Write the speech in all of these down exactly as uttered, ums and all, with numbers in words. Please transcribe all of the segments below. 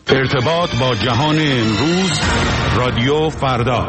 ارتباط با جهان امروز، رادیو فردا.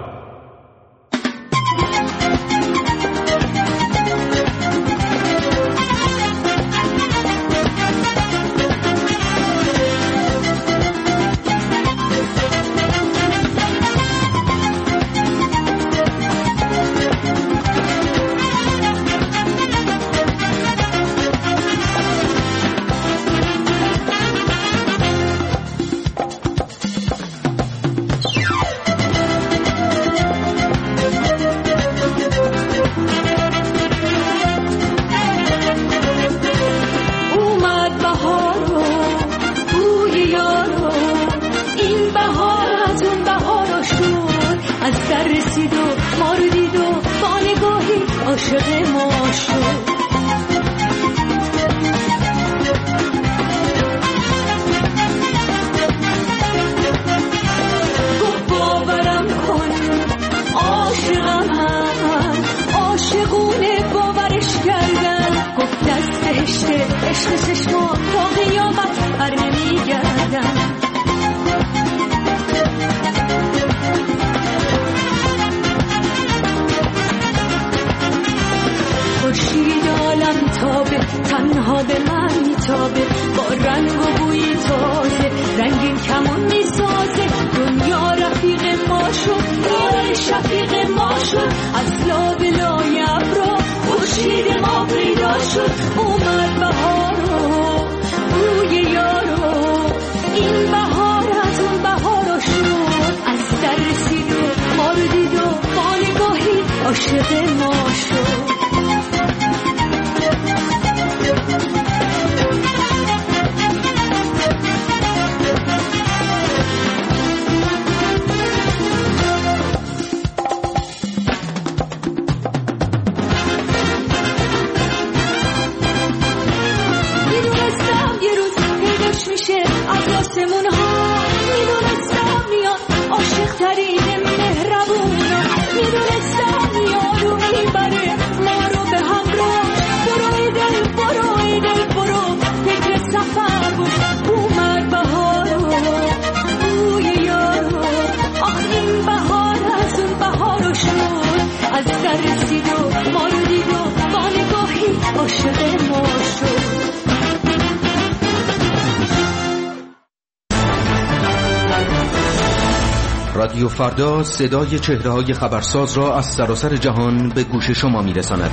تنها به من میتابه، با رنگ و بوی تازه رنگین کمون میسازه. دنیا رفیق ما شد، یار شفیق ما شد، از لاب لای ابرا خورشید ما پیدا شد. اومد بهارو بوی یارو، این بهار از اون بهارو شد، از در رسید و ما رو دید و با نگاهی عاشق ما شد. رادیو فردا صدای چهره‌های خبرساز را از سراسر جهان به گوش شما می‌رساند.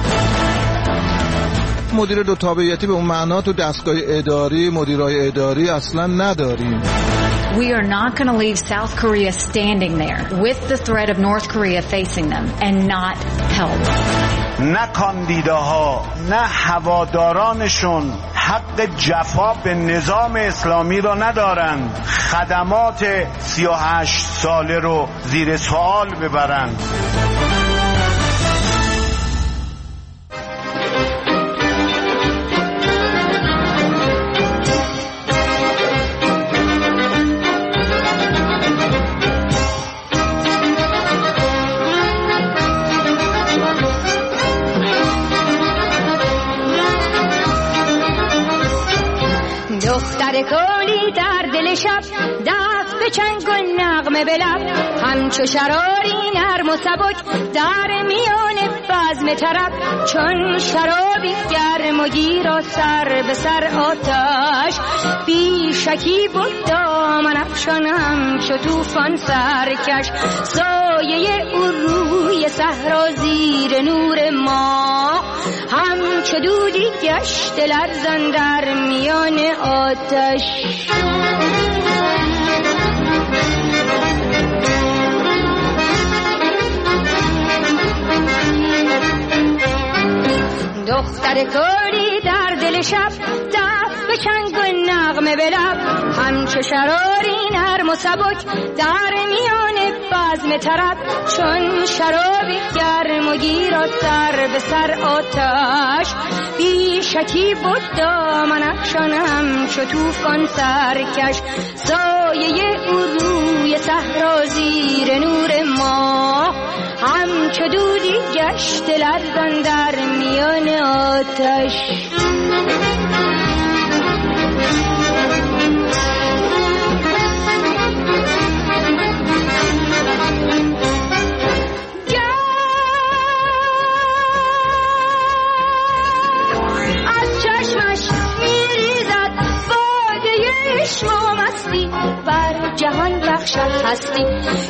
مدیر دو تابعیتی به اون معنا تو دستگاه اداری، مدیرای اداری اصلا نداریم. We are not going to leave South Korea standing there with the threat of North Korea facing them and not help. نه کاندیداها نه هوادارانشون حق جفا به نظام اسلامی را ندارند. خدمات سی و هشت ساله رو زیر سوال ببرند. دختر کولی در دل شب دست به چنگ و نغمه به لب، همچو شراری نرم و سبک در میان بزم طرب، چون شرابی گرم و گیر و سر به سر آتش، بی شکی بود دامن افشانم شو توفان سرکش. سایه او روی صحرا زیر نور ما، همچو دودی گشت لرزان در میان آتش. دختر کولی در دل شب دست به چنگ و نغمه به لب، همچو شراری نرم و سبک در میان بزم طرب، چون شرابی گرم و گیر و سر به سر آتش، بی شکی بود دامن افشانم شو توفان سرکش. سایه او روی صحرا زیر نور ما، همچو دودی گشت لرزان در میان آتش. بر جهان بخشد هستی.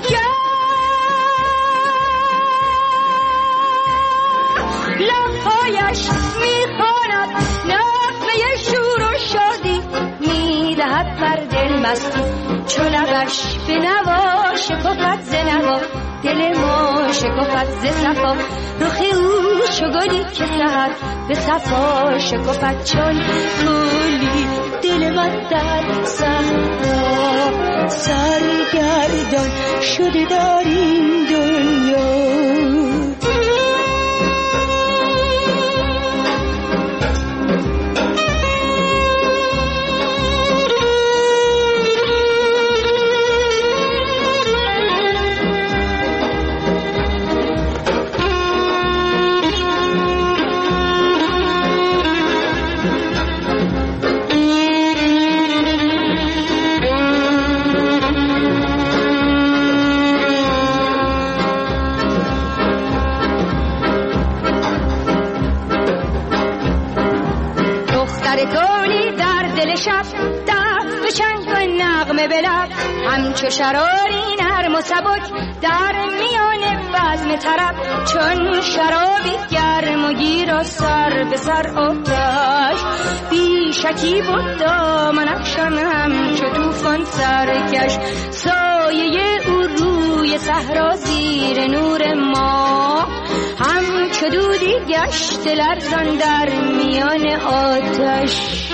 لبهایش میخواند نغمه شور و شادی، میدهد بر دل مستی چو لبش به نوا شکفت ز نوا، دل ما شکفت ز صفا. رخ او چو گلی که سحر به صفا شکفت چون گلی. دل من در صحرا سرگردان شده در این دنیا. همچو شراری نرم و سبک در میان بزم طرب، چون شرابی گرم و گیر و سر به سر آتش. بی شکی بود دامن افشان همچو طوفان سرکش، سایه او روی صحرا زیر نور ما، همچو دودی گشت لرزان در میان آتش.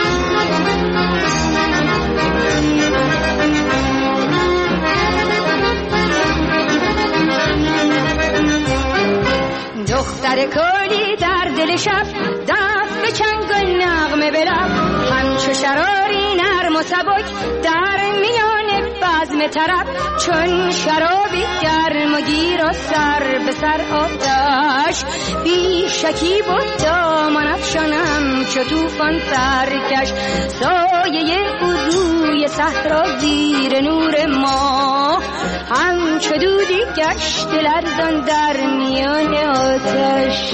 دختر کلی در دل شب دست به چنگ و نغمه به لب، همچو شراری نرم و سبک در میان بزم طرب، چون شرابی گرم و گیر و سر به سر آتش. بی شکی بود دامن افشانم چو طوفان سرکش، سایه او روی صحرا زیر نور ما، همچو دودی گشت لرزان در میان آتش.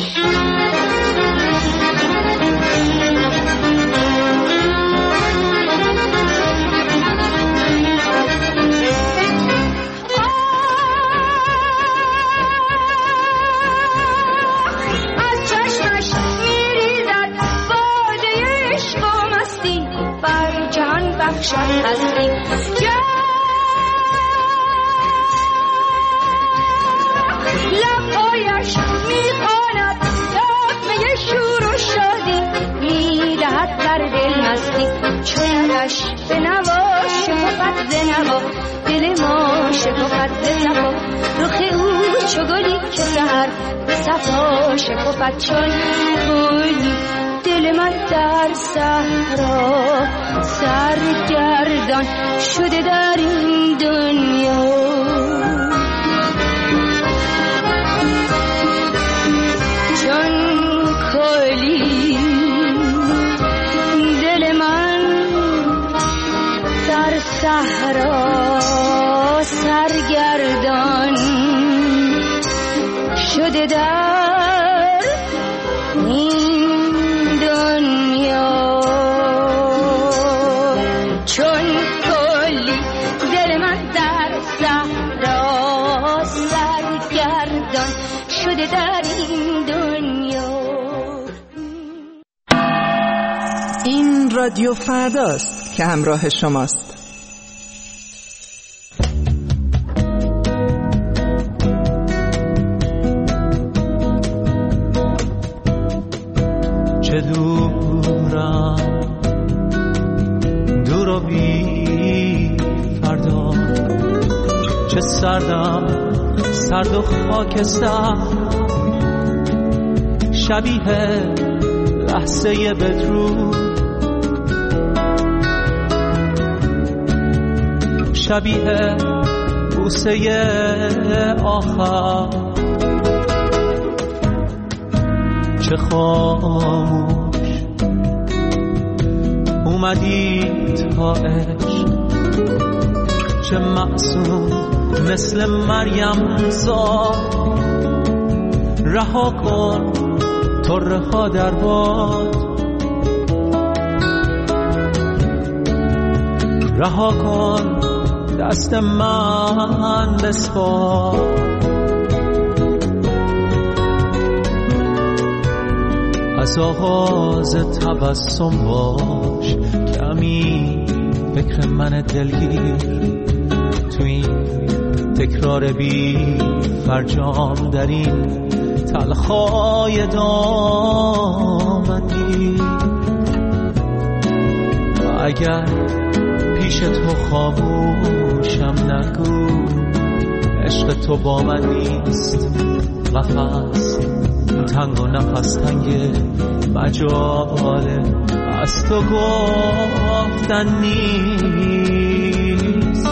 از چشمش میریزد باده عشق و مستی، بر جهان بخشد هستی. لبهایش میخواند نغمه شور و شادی، میدهد بر دل مستی چونش به نوا شکفت ز نوا، دل ما شکفت ز صفا. رخ او چو گلی که سحر به صفا شکفت چون گلی. دل من در صحرا سرگردان شده در این دنیا. صحرا سرگردان شده در این دنیا. چون کلی دل من در صحرا سرگردان شده در این دنیا. این رادیو فرداست که همراه شماست. چه دورم دور و بی فردا، چه سردم سرد و خاکستر، شبیه لحظه بدرود، شبیه بوسه آخر، چه خاموش اومدی تا عشق، چه معصوم مثل مریم زاد. رها کن طره ها در باد، رها کن دست من بسپار. از آغاز تبسم باش کمی فکر من دلگیر، تو این تکرار بی فرجام در این تلخای دامنی. اگر پیش تو خاموشم نگو، عشق تو با من نیست. قفس تنگ و نفس تنگ مجاله از تو گفتن نیست.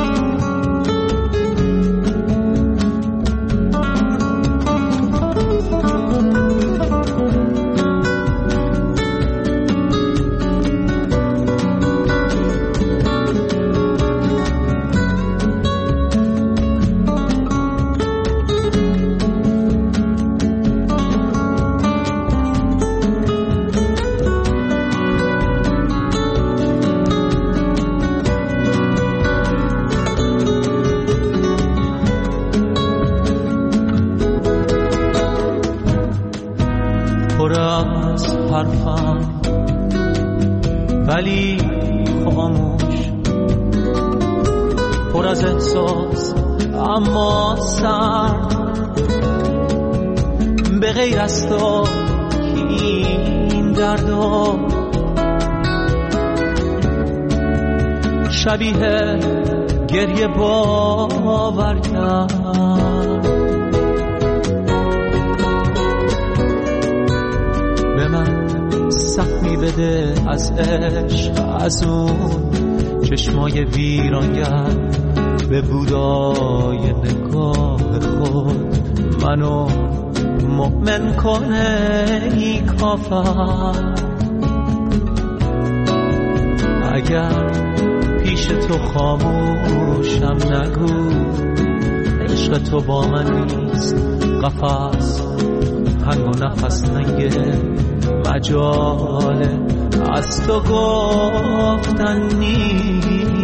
ولی خاموش، پر از احساس اما سرد، به غیر از تو این دردا شبیه گریه باور کرد. به من سخمی بده از عشق، از اون چشمای ویرانگر، به بودای نگاه خود منو مؤمن کنه ای کافر. اگر پیش تو خاموشم نگو، عشق تو با من نیست. قفس تنگ و نفس تنگه مجاله از تو گفتن نیست.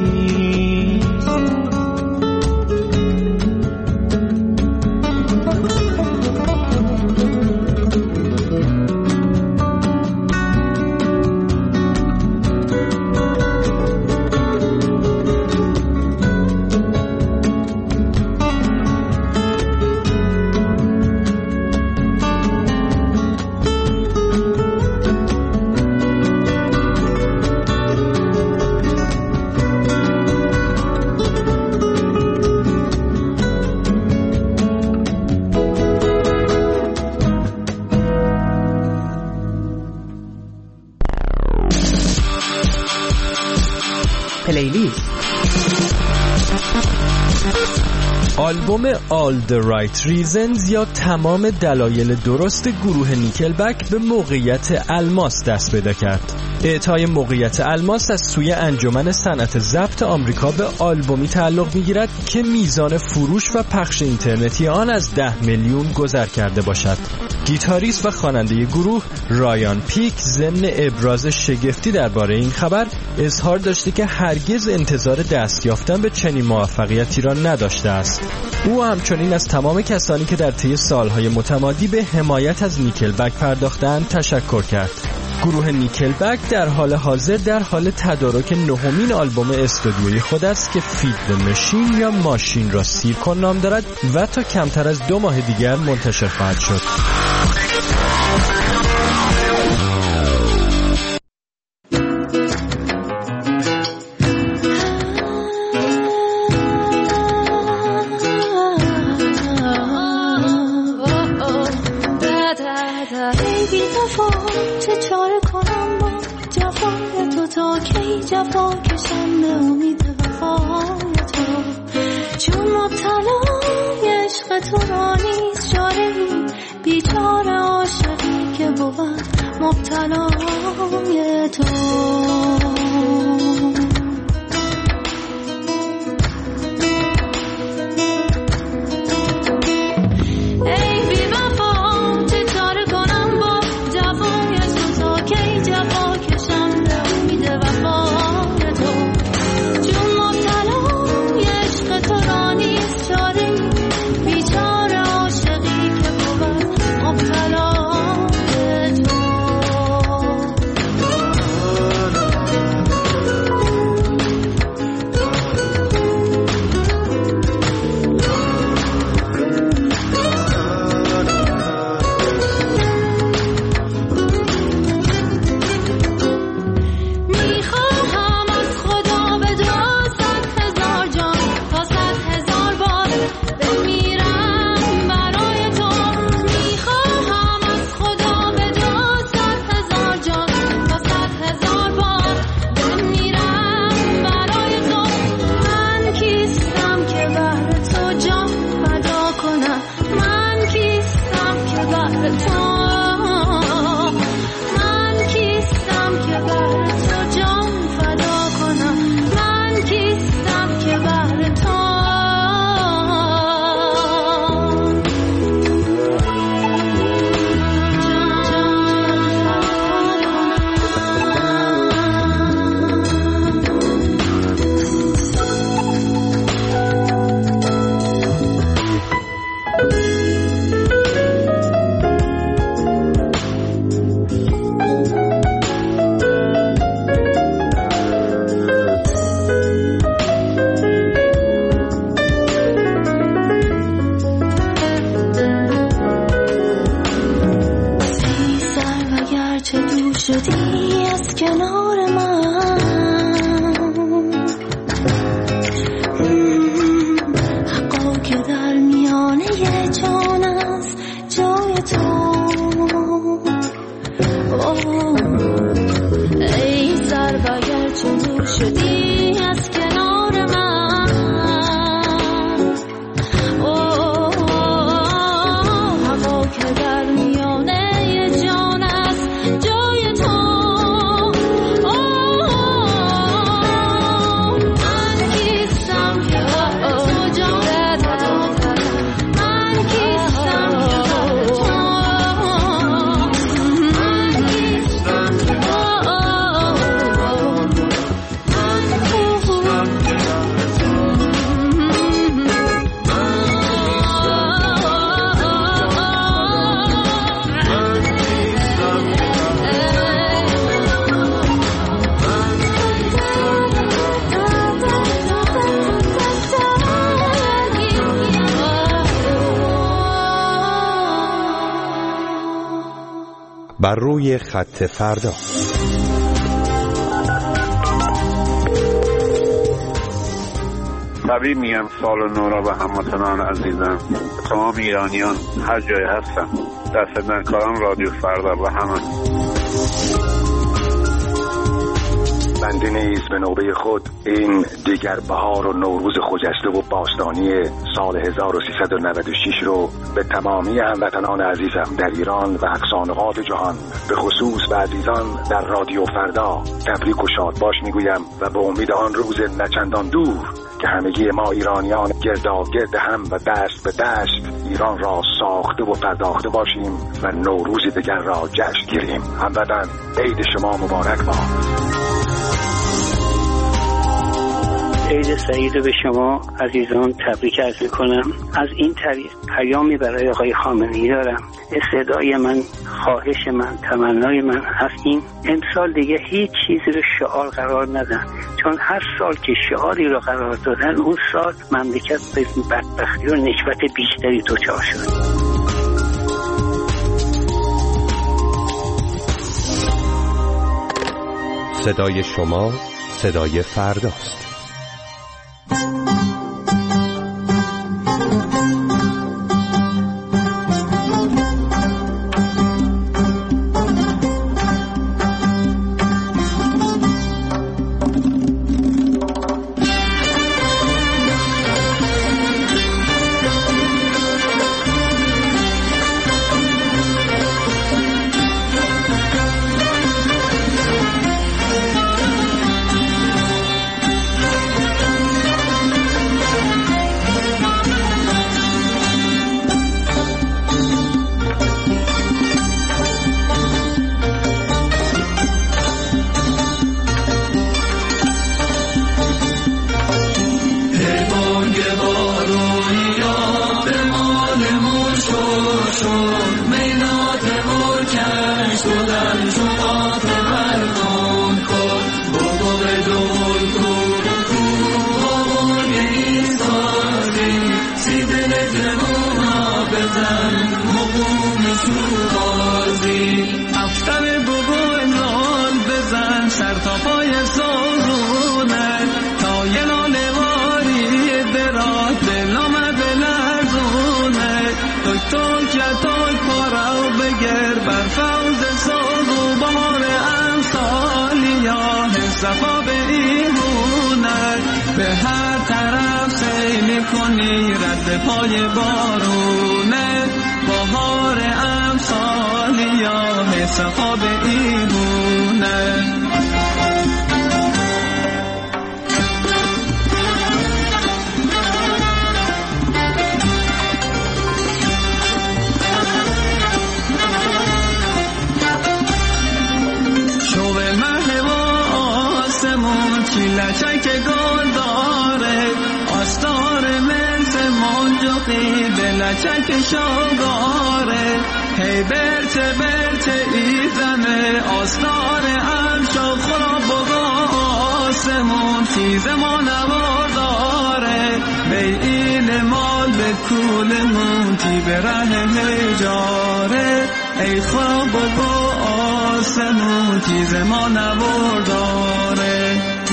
آلبوم All the Right Reasons یا تمام دلایل درست گروه نیکلبک به موقعیت الماس دست پیدا کرد. اعطای موقعیت الماس از سوی انجمن صنعت ضبط آمریکا به آلبومی تعلق می‌گیرد که میزان فروش و پخش اینترنتی آن از ده میلیون گذر کرده باشد. گیتاریست و خواننده گروه رایان پیک ضمن ابراز شگفتی درباره این خبر اظهار داشته که هرگز انتظار دست یافتن به چنین موفقیتی را نداشته است. او همچنین از تمام کسانی که در طی سالهای متمادی به حمایت از نیکلبک پرداختند تشکر کرد. گروه نیکلبک در حال حاضر در حال تدارک نهمین آلبوم استودیویی خود است که فید د ماشین یا ماشین را سیر کن نام دارد و تا کمتر از دو ماه دیگر منتشر خواهد شد. جفا کشم به امید وفای تو، چون مبتلای عشق تو را نیست چاره‌ای، بیچاره عاشقی که بود مبتلای تو. بر روی خط فردا. تبریک میگم سال نو را به هموطنان عزیزم، تمام ایرانیان هر جای هستن، در خدمتکاران رادیو فردا و همه. بنده نیز به نوبه خود این دیگر بهار و نوروز خجسته و باستانی سال هزار و سیصد و نود و شش رو به تمامی هموطنان عزیزم در ایران و اقصا نقاط جهان، به خصوص به عزیزان در رادیو فردا، تبریک و شاد باش میگویم و به امید آن روز نچندان دور که همگی ما ایرانیان گرداگرد هم و دست به دست ایران را ساخته و پرداخته باشیم و نوروز دیگر را جشن گیریم. هموطن، عید شما مبارک باد. عید سعید به شما عزیزان تبریک عرض می‌کنم. از این طریق پیامی برای آقای خامنه‌ای دارم. استدعای من، خواهش من، تمنای من هست این امسال دیگه هیچ چیزی رو شعار قرار ندن، چون هر سال که شعاری رو قرار دادن اون سال مملکت به بدبختی و نکبت بیشتری دچار شد. صدای شما صدای فرداست. صفا به ایمونت به هر طرف سیل کنی، رد پای بارونه بهار امسالی یا صفا به ایمونت. لچک گل داره آستار ملس منجقی به لچک شاگاره، هی برچه برچه ایزمه آستار امشا خورا بگا آسمون خیز ما نوار داره، بیعیل مال به کولمون تی به ره هجاره، ای خورا بگا آسمون خیز ما نوار داره.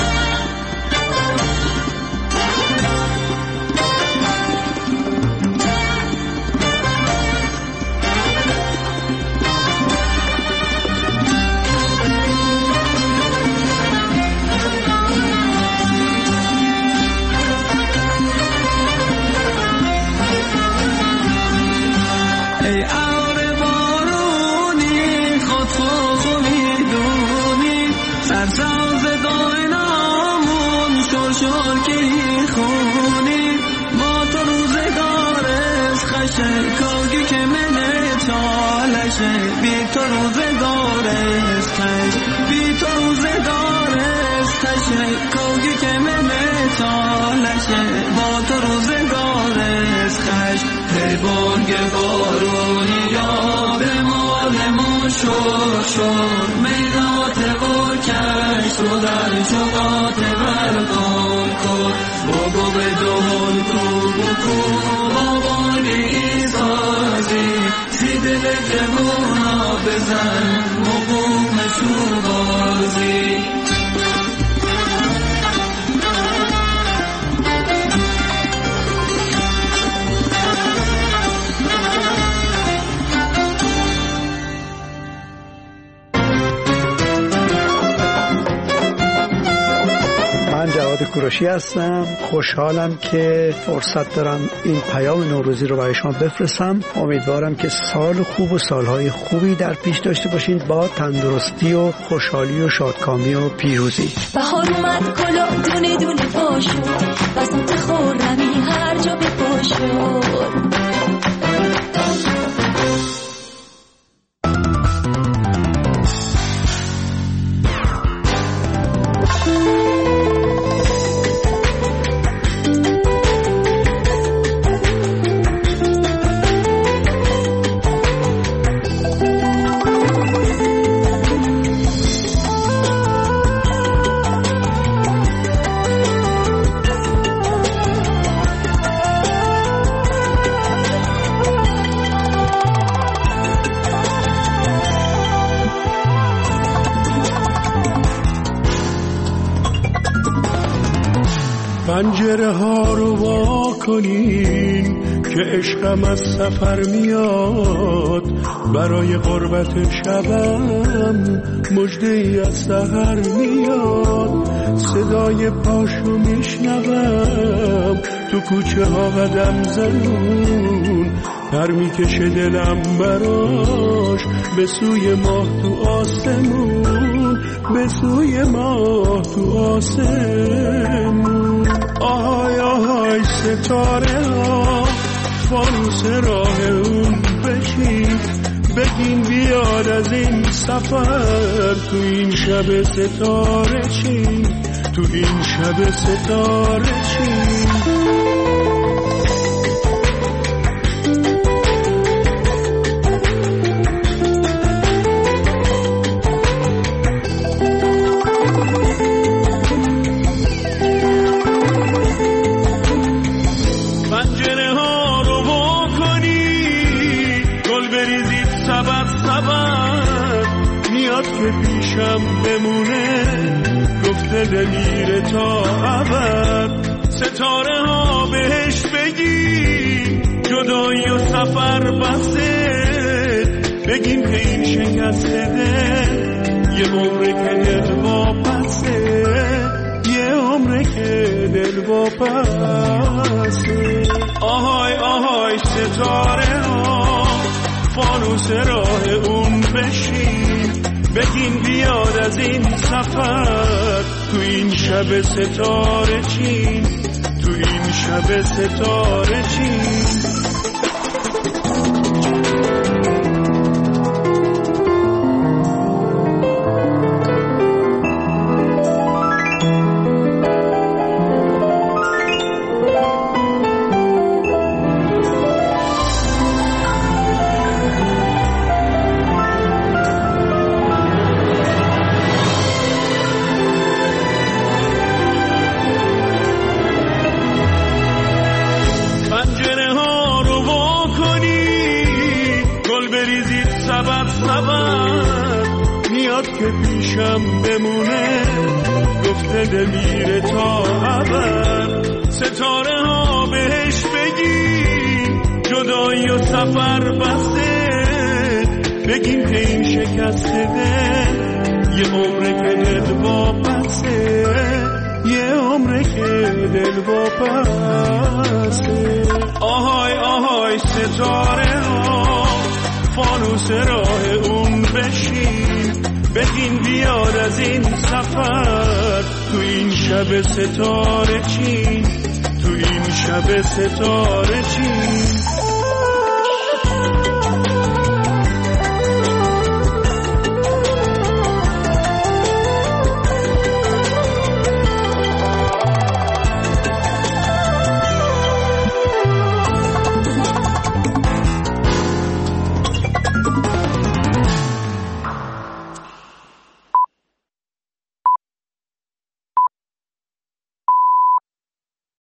ای آور بارونی خود خود میدونی، سرساز داینامون شور شور کی خونی، با تو روزگارست خشه کاگی که منه چالشه، بی تو روزگارست خش، بی تو روزگارست خشه کاگی که منه چالشه، با تو روزگارست خش. ای بانگ بارونی یا به مالمون شور شور، میدات و کش رو در شقات بردان کن، بگو به دهل کو بکو با بانگ ایسازی، سیده دل جوونا بزن مقوم تو بازی. جواد کوروشی هستم. خوشحالم که فرصت دارم این پیام نوروزی رو برای شما بفرستم. امیدوارم که سال خوب و سالهای خوبی در پیش داشته باشین با تندرستی و خوشحالی و شادکامی و پیروزی. بهار اومد کلا دونه دونه پاشو بساط خورمی هر جا به پاشو. پنجره ها رو وا کنین که عشقم از سفر میاد، برای قربت شبم مژده ای از سحر میاد. صدای پاشو میشنوم تو کوچه ها قدم زنون، پر میکشه دلم براش به سوی ماه تو آسمون، به سوی ماه تو آسمون. آهای آهای ستاره ها فانوس راه اون بشین، بگین بیاد از این سفر تو این شب ستاره چین، تو این شب ستاره چین. که پیشم بمونه گفته دلیر تا ابد. ستاره ها بهش بگی جدایی و سفر بسته، بگیم که این شکست دل یه عمره که دل واپسه، یه عمره که دل واپسه. آهای آهای ستاره ها فانوس راه اون بشین، بگین بیاد از این سفر تو این شب ستاره چین، تو این شب ستاره چین. که پیشم بمونه گفته دل میره تا ابد. ستاره ها بهش بگی جدایی و سفر بسته، بگیم که این شکست دل یه عمره که دل واپسه، یه عمره که دل واپسه. آهای آهای ستاره ها فانوس راه اون بشین، بگین بیاد از این سفر تو این شب ستاره چین، تو این شب ستاره چین.